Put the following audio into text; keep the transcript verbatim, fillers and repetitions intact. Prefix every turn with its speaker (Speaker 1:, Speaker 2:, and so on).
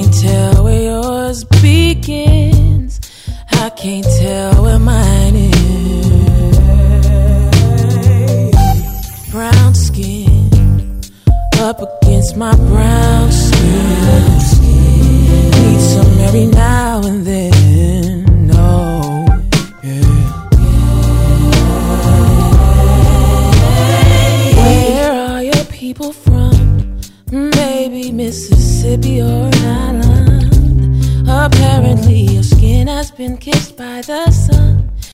Speaker 1: can't tell where yours begins. I can't tell where mine is. Brown skin up against my brown skin. Need some every now and then. No, yeah. Where are your people from? Maybe Mississippi or an island. Apparently your skin has been kissed by the sun.